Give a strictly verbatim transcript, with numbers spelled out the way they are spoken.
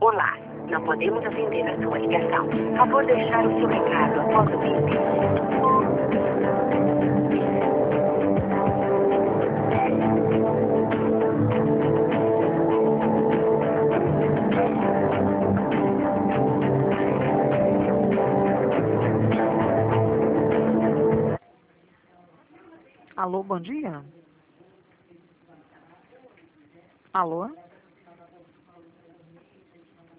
Olá, não podemos atender a sua ligação. Favor deixar o seu recado após o bip. Alô, bom dia. Alô?